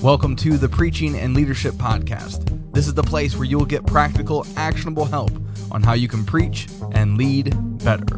Welcome to the Preaching and Leadership Podcast. This is the place where you will get practical, actionable help on how you can preach and lead better.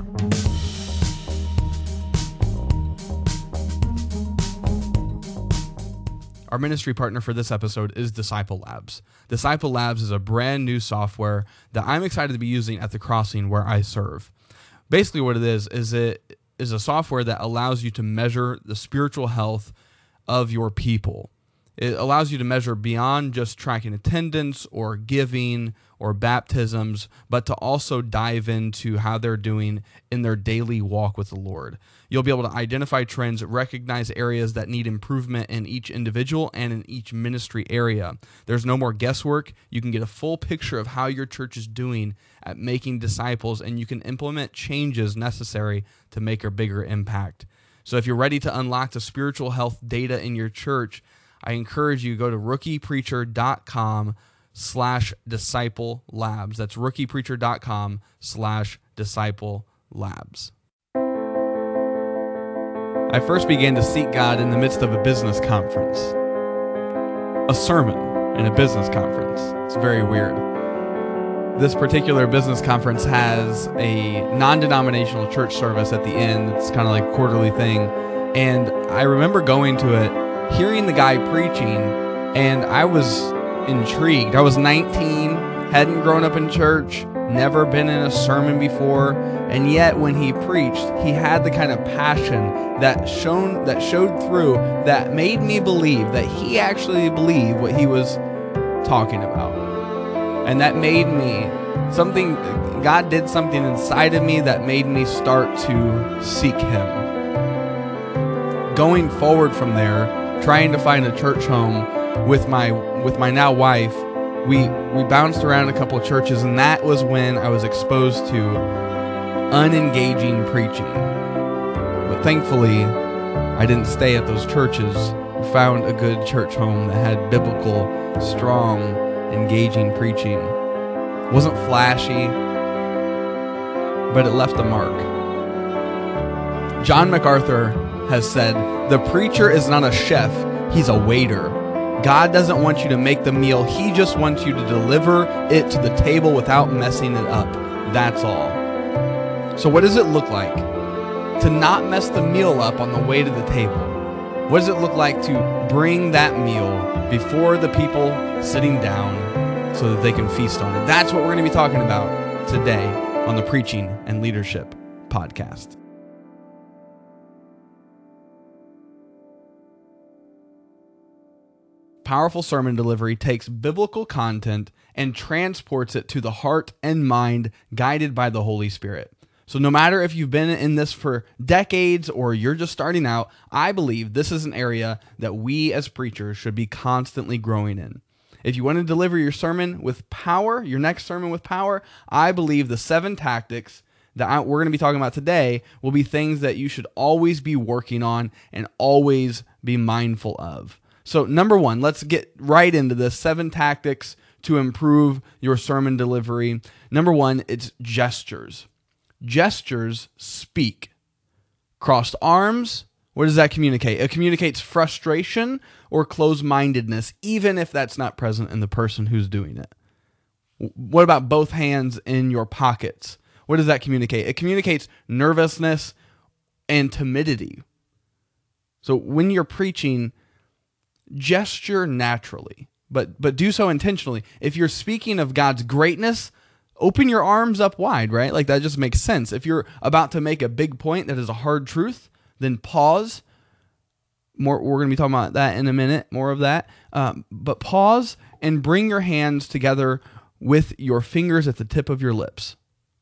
Our ministry partner for this episode is Disciple Labs. Disciple Labs is a brand new software that I'm excited to be using at the Crossing where I serve. Basically what it is a software that allows you to measure the spiritual health of your people. It allows you to measure beyond just tracking attendance or giving or baptisms, but to also dive into how they're doing in their daily walk with the Lord. You'll be able to identify trends, recognize areas that need improvement in each individual and in each ministry area. There's no more guesswork. You can get a full picture of how your church is doing at making disciples, and you can implement changes necessary to make a bigger impact. So if you're ready to unlock the spiritual health data in your church, I encourage you to go to rookiepreacher.com/disciple labs. That's rookiepreacher.com/disciple labs. I first began to seek God in the midst of a business conference. A sermon in a business conference. It's very weird. This particular business conference has a non-denominational church service at the end. It's kind of like a quarterly thing. And I remember going to it, hearing the guy preaching, and I was intrigued. I was 19, hadn't grown up in church, never been in a sermon before, and yet when he preached, he had the kind of passion that showed through, that made me believe that he actually believed what he was talking about. And that made me God did something inside of me that made me start to seek him. Going forward from there, trying to find a church home with my now wife, we bounced around a couple of churches, and that was when I was exposed to unengaging preaching. But thankfully, I didn't stay at those churches. I found a good church home that had biblical, strong, engaging preaching. It wasn't flashy, but it left a mark. John MacArthur has said, "The preacher is not a chef, he's a waiter. God doesn't want you to make the meal, he just wants you to deliver it to the table without messing it up. That's all." So what does it look like to not mess the meal up on the way to the table? What does it look like to bring that meal before the people sitting down so that they can feast on it? That's what we're going to be talking about today on the Preaching and Leadership Podcast. Powerful sermon delivery takes biblical content and transports it to the heart and mind, guided by the Holy Spirit. So no matter if you've been in this for decades or you're just starting out, I believe this is an area that we as preachers should be constantly growing in. If you want to deliver your sermon with power, your next sermon with power, I believe the 7 tactics that we're going to be talking about today will be things that you should always be working on and always be mindful of. So number 1, let's get right into this. 7 tactics to improve your sermon delivery. Number 1, it's gestures. Gestures speak. Crossed arms, what does that communicate? It communicates frustration or closed-mindedness, even if that's not present in the person who's doing it. What about both hands in your pockets? What does that communicate? It communicates nervousness and timidity. So when you're preaching, gesture naturally, but do so intentionally. If you're speaking of God's greatness, open your arms up wide, right? Like that just makes sense. If you're about to make a big point that is a hard truth, then pause. We're going to be talking about that in a minute, more of that. But pause and bring your hands together with your fingers at the tip of your lips.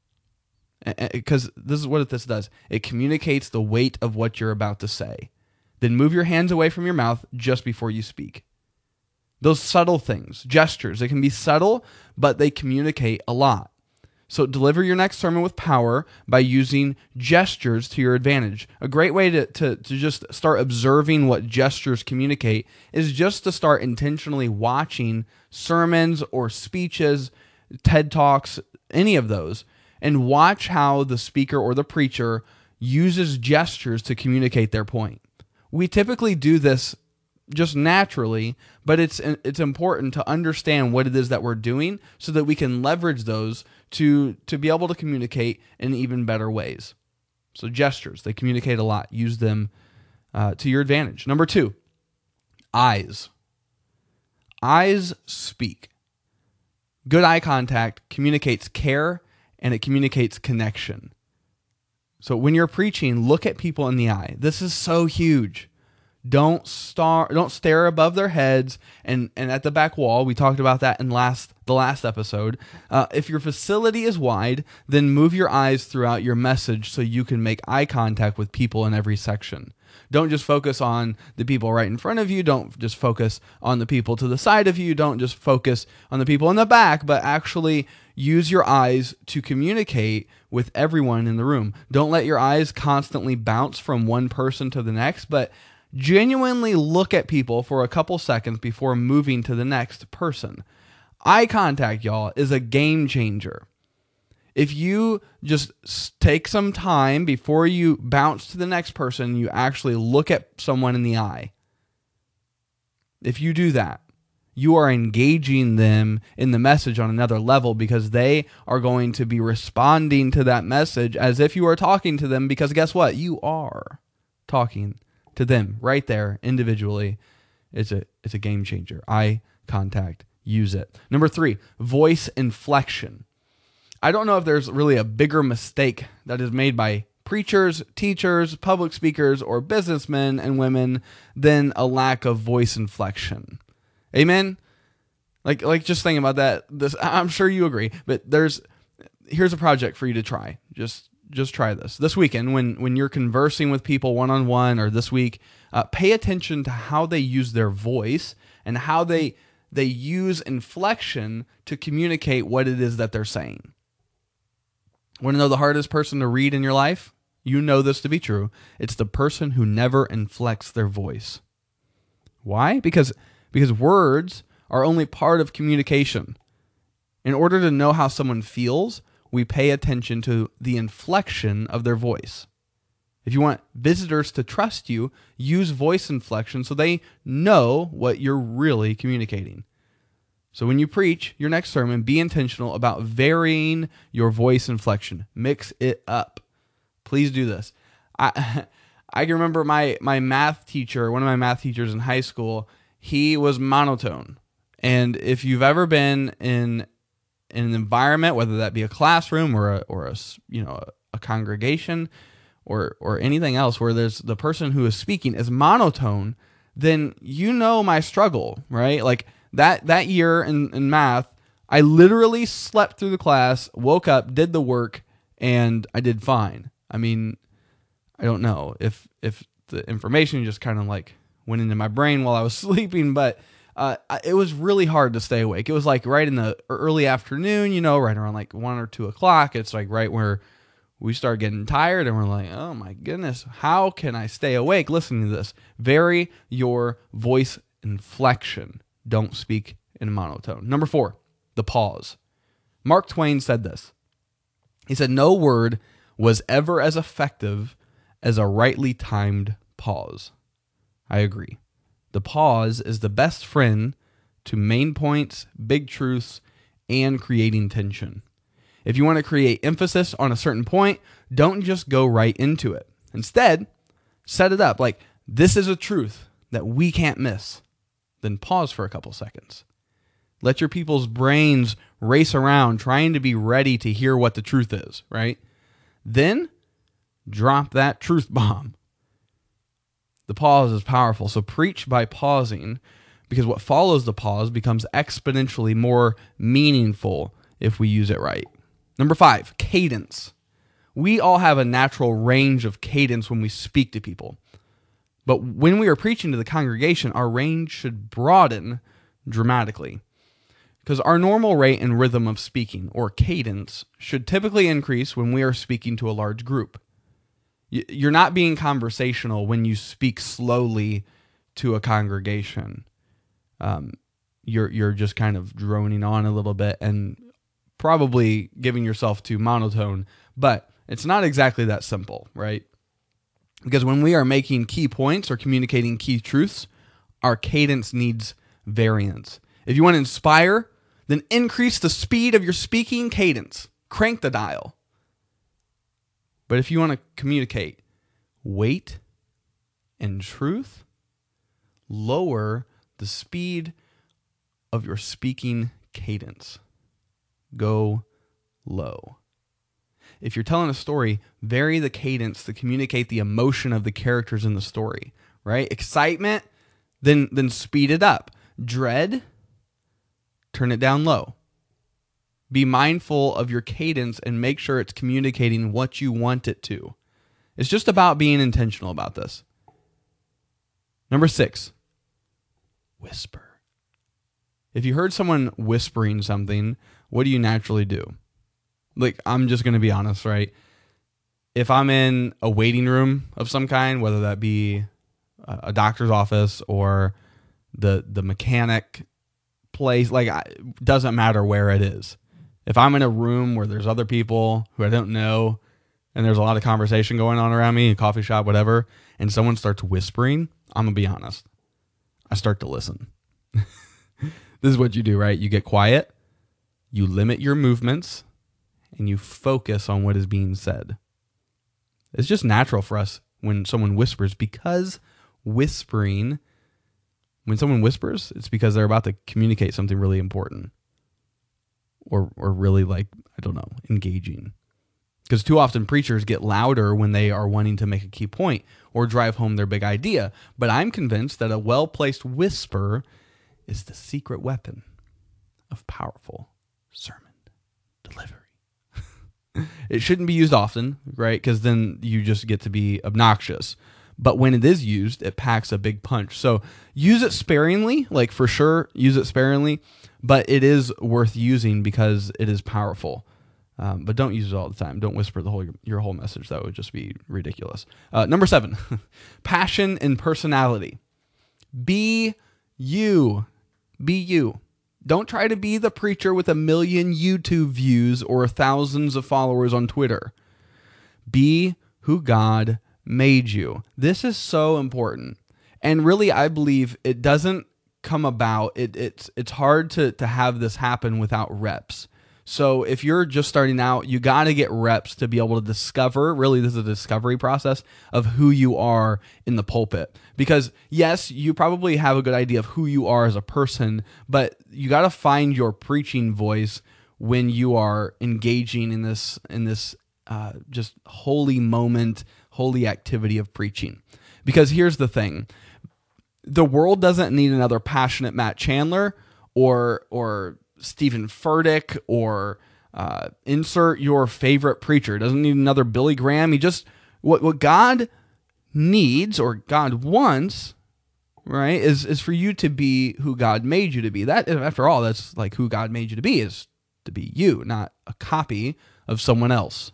Because this is what this does. It communicates the weight of what you're about to say. Then move your hands away from your mouth just before you speak. Those subtle things, gestures, they can be subtle, but they communicate a lot. So deliver your next sermon with power by using gestures to your advantage. A great way to just start observing what gestures communicate is just to start intentionally watching sermons or speeches, TED Talks, any of those, and watch how the speaker or the preacher uses gestures to communicate their point. We typically do this just naturally, but it's important to understand what it is that we're doing so that we can leverage those to be able to communicate in even better ways. So gestures, they communicate a lot. Use them to your advantage. Number 2, eyes. Eyes speak. Good eye contact communicates care and it communicates connection. So when you're preaching, look at people in the eye. This is so huge. Don't stare above their heads and at the back wall. We talked about that in the last episode. If your facility is wide, then move your eyes throughout your message so you can make eye contact with people in every section. Don't just focus on the people right in front of you. Don't just focus on the people to the side of you. Don't just focus on the people in the back, but actually use your eyes to communicate with everyone in the room. Don't let your eyes constantly bounce from one person to the next, but genuinely look at people for a couple seconds before moving to the next person. Eye contact, y'all, is a game changer. If you just take some time before you bounce to the next person, you actually look at someone in the eye. If you do that, you are engaging them in the message on another level because they are going to be responding to that message as if you are talking to them, because guess what? You are talking to them right there individually. It's a game changer. Eye contact, use it. Number 3, voice inflection. I don't know if there's really a bigger mistake that is made by preachers, teachers, public speakers, or businessmen and women than a lack of voice inflection. Amen? Like just think about that. I'm sure you agree, but here's a project for you to try. Just try this weekend when you're conversing with people one-on-one, or this week, pay attention to how they use their voice and how they use inflection to communicate what it is that they're saying. Want to know the hardest person to read in your life? You know this to be true. It's the person who never inflects their voice. Why? Because words are only part of communication. In order to know how someone feels, we pay attention to the inflection of their voice. If you want visitors to trust you, use voice inflection so they know what you're really communicating. So when you preach your next sermon, be intentional about varying your voice inflection. Mix it up. Please do this. I can remember my math teacher, one of my math teachers in high school, he was monotone. And if you've ever been in an environment, whether that be a classroom or a congregation or anything else where there's the person who is speaking is monotone, then you know my struggle, right? Like that year in math, I literally slept through the class, woke up, did the work, and I did fine. I mean, I don't know if the information just kind of like went into my brain while I was sleeping, but it was really hard to stay awake. It was like right in the early afternoon, right around like 1 or 2 o'clock. It's like right where we start getting tired and we're like, oh my goodness, how can I stay awake listening to this? Vary your voice inflection. Don't speak in monotone. Number 4, the pause. Mark Twain said this. He said, no word was ever as effective as a rightly timed pause. I agree. The pause is the best friend to main points, big truths, and creating tension. If you want to create emphasis on a certain point, don't just go right into it. Instead, set it up like this is a truth that we can't miss. Then pause for a couple seconds. Let your people's brains race around trying to be ready to hear what the truth is, right? Then drop that truth bomb. The pause is powerful, so preach by pausing, because what follows the pause becomes exponentially more meaningful if we use it right. Number 5, cadence. We all have a natural range of cadence when we speak to people. But when we are preaching to the congregation, our range should broaden dramatically. Because our normal rate and rhythm of speaking, or cadence, should typically increase when we are speaking to a large group. You're not being conversational when you speak slowly to a congregation. You're just kind of droning on a little bit and probably giving yourself to monotone. But it's not exactly that simple, right? Because when we are making key points or communicating key truths, our cadence needs variance. If you want to inspire, then increase the speed of your speaking cadence. Crank the dial. But if you want to communicate weight and truth, lower the speed of your speaking cadence. Go low. If you're telling a story, vary the cadence to communicate the emotion of the characters in the story, right? Excitement, then speed it up. Dread, turn it down low. Be mindful of your cadence and make sure it's communicating what you want it to. It's just about being intentional about this. Number 6, whisper. If you heard someone whispering something, what do you naturally do? Like, I'm just going to be honest, right? If I'm in a waiting room of some kind, whether that be a doctor's office or the mechanic place, doesn't matter where it is. If I'm in a room where there's other people who I don't know and there's a lot of conversation going on around me, a coffee shop, whatever, and someone starts whispering, I'm going to be honest. I start to listen. This is what you do, right? You get quiet, you limit your movements, and you focus on what is being said. It's just natural for us when someone whispers, because when someone whispers, it's because they're about to communicate something really important or really, engaging. Because too often preachers get louder when they are wanting to make a key point or drive home their big idea. But I'm convinced that a well-placed whisper is the secret weapon of powerful sermon delivery. It shouldn't be used often, right? Because then you just get to be obnoxious. But when it is used, it packs a big punch. So use it sparingly, for sure, use it sparingly. But it is worth using because it is powerful. But don't use it all the time. Don't whisper your whole message. That would just be ridiculous. Number 7, passion and personality. Be you. Be you. Don't try to be the preacher with 1 million YouTube views or thousands of followers on Twitter. Be who God made you. This is so important. And really, I believe it doesn't come about. It's hard to have this happen without reps. So if you're just starting out, you got to get reps to be able to discover, really this is a discovery process of who you are in the pulpit. Because yes, you probably have a good idea of who you are as a person, but you got to find your preaching voice when you are engaging in this just holy moment, holy activity of preaching. Because here's the thing. The world doesn't need another passionate Matt Chandler or Stephen Furtick or insert your favorite preacher. It doesn't need another Billy Graham. What God needs or God wants, right, is for you to be who God made you to be. That, after all, that's who God made you to be, is to be you, not a copy of someone else.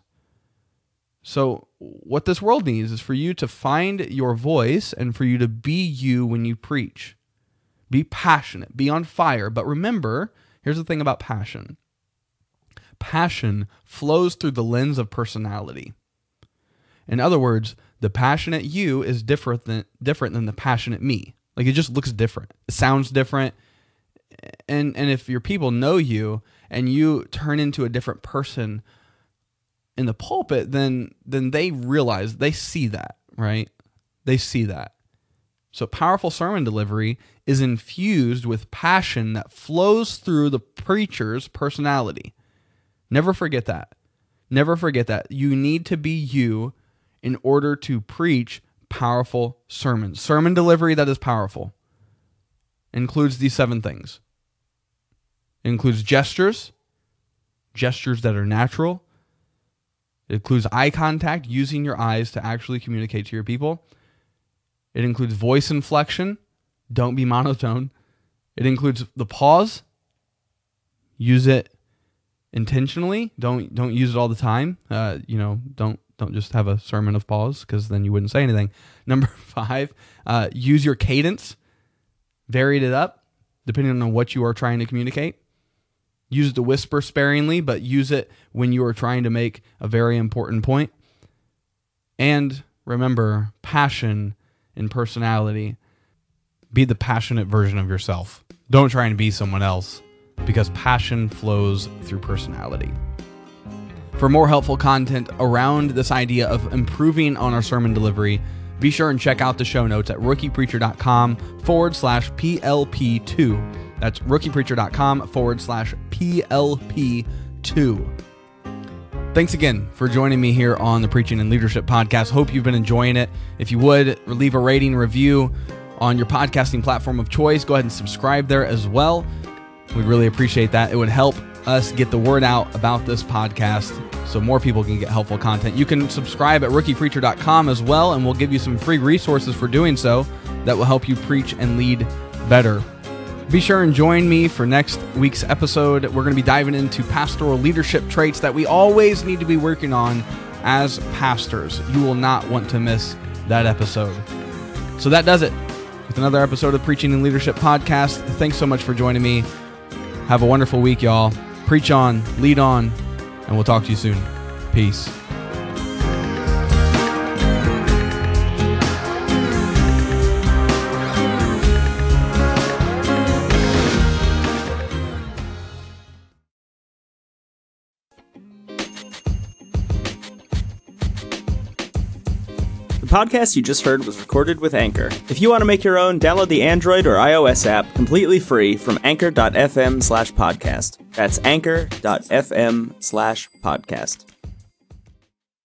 So what this world needs is for you to find your voice and for you to be you when you preach. Be passionate, be on fire. But remember, here's the thing about passion. Passion flows through the lens of personality. In other words, the passionate you is different than the passionate me. It just looks different. It sounds different. And if your people know you and you turn into a different person in the pulpit, then they realize, they see that, right? They see that. So powerful sermon delivery is infused with passion that flows through the preacher's personality. Never forget that. Never forget that. You need to be you in order to preach powerful sermons. Sermon delivery that is powerful includes these 7 things. It includes gestures that are natural. It includes eye contact, using your eyes to actually communicate to your people. It includes voice inflection. Don't be monotone. It includes the pause. Use it intentionally. Don't use it all the time. Don't just have a sermon of pause, because then you wouldn't say anything. Number 5, use your cadence. Vary it up depending on what you are trying to communicate. Use the whisper sparingly, but use it when you are trying to make a very important point. And remember, passion and personality. be the passionate version of yourself. Don't try and be someone else, because passion flows through personality. For more helpful content around this idea of improving on our sermon delivery, be sure and check out the show notes at rookiepreacher.com/PLP2. That's rookiepreacher.com/PLP2. Thanks again for joining me here on the Preaching and Leadership Podcast. Hope you've been enjoying it. If you would, leave a rating review on your podcasting platform of choice. Go ahead and subscribe there as well. We'd really appreciate that. It would help us get the word out about this podcast so more people can get helpful content. You can subscribe at rookiepreacher.com as well, and we'll give you some free resources for doing so that will help you preach and lead better. Be sure and join me for next week's episode. We're going to be diving into pastoral leadership traits that we always need to be working on as pastors. You will not want to miss that episode. So that does it with another episode of Preaching and Leadership Podcast. Thanks so much for joining me. Have a wonderful week, y'all. Preach on, lead on, and we'll talk to you soon. Peace. The podcast you just heard was recorded with Anchor. If you want to make your own, download the Android or iOS app completely free from anchor.fm/podcast. That's anchor.fm/podcast.